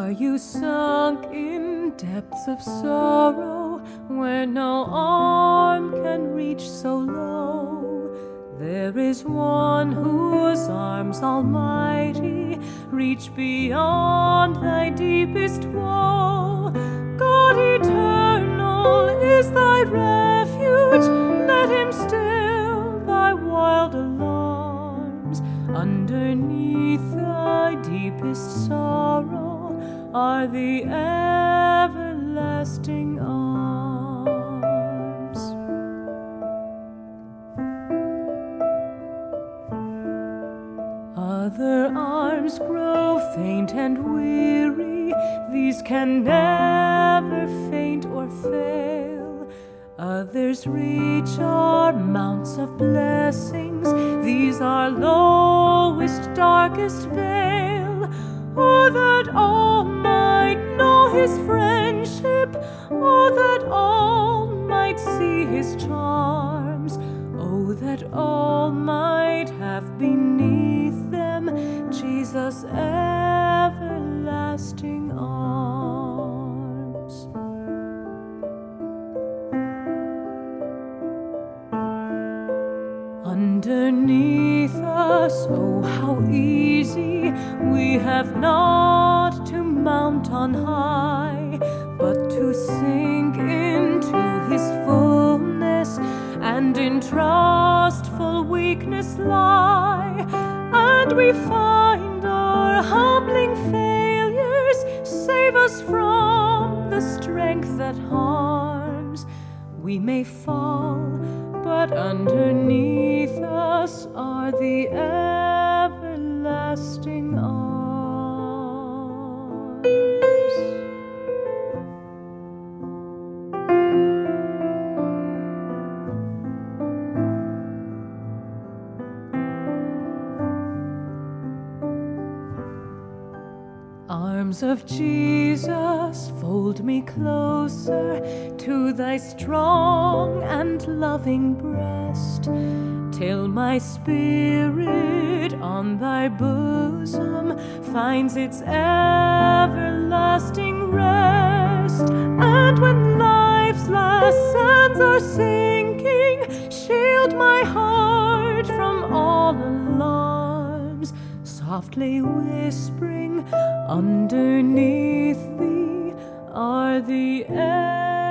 Are you sunk in depths of sorrow where no arm can reach so low? There is one whose arms almighty reach beyond thy deepest woe. God eternal is thy refuge, let him still thy wild alarms. Underneath thy deepest sorrow are the everlasting arms. Other arms grow faint and weary, these can never faint or fail. Others reach our mounts of blessings, these our lowest, darkest vale. Oh, that all might know his friendship, oh, that all might see his charms, oh, that all might have beneath them Jesus' everlasting arms. Underneath us, oh, how easy, we have not to mount on high, but to sink into his fullness and in trustful weakness lie. And we find our humbling failures save us from the strength that harms. We may fall, but underneath us are the everlasting arms. Arms of Jesus, fold me closer to thy strong and loving breast, till my spirit on thy bosom finds its everlasting rest. And when life's last sands are sinking, shield my heart from all alarms, softly whispering, underneath thee are the